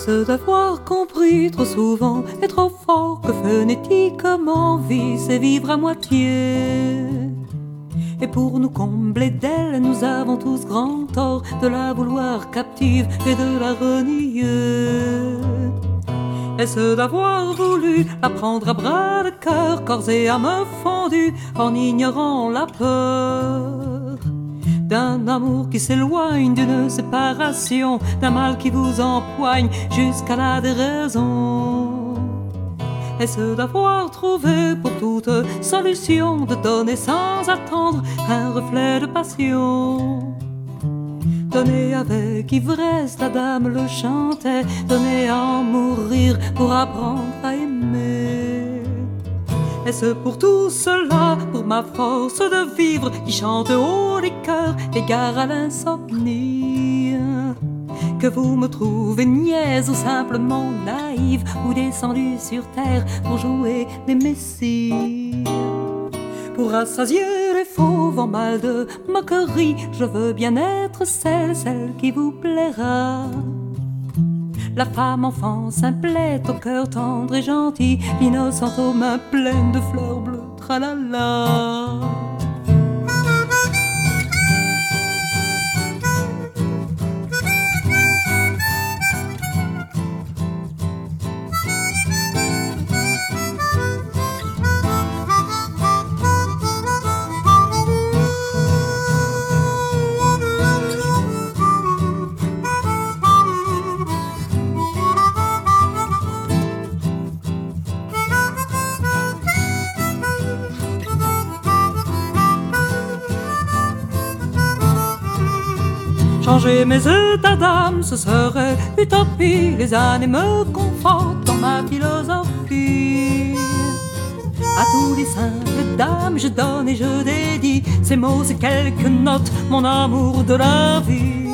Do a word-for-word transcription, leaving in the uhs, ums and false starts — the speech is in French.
Est-ce d'avoir compris trop souvent et trop fort que phonétiquement vie c'est vivre à moitié? Et pour nous combler d'elle, nous avons tous grand tort de la vouloir captive et de la renier. Est-ce d'avoir voulu la prendre à bras le cœur, corps et âme fondus, en ignorant la peur d'un amour qui s'éloigne, d'une séparation, d'un mal qui vous empoigne jusqu'à la déraison? Est-ce d'avoir trouvé pour toute solution de donner sans attendre un reflet de passion? Donner avec ivresse, la dame le chantait, donner à en mourir pour apprendre à aimer. Est-ce pour tout cela, pour ma force de vivre qui chante haut les cœurs, égard à l'insomnie, que vous me trouvez niaise ou simplement naïve, ou descendue sur terre pour jouer des messies? Pour rassasier les fauves en mal de moquerie, je veux bien être celle, celle qui vous plaira. La femme enfant simplette, au cœur tendre et gentil, l'innocente aux mains pleines de fleurs bleues, tralala. Changer mes états d'âme, ce serait utopie. Les années me confortent dans ma philosophie. À tous les simples dames, je donne et je dédie ces mots et quelques notes, mon amour de la vie.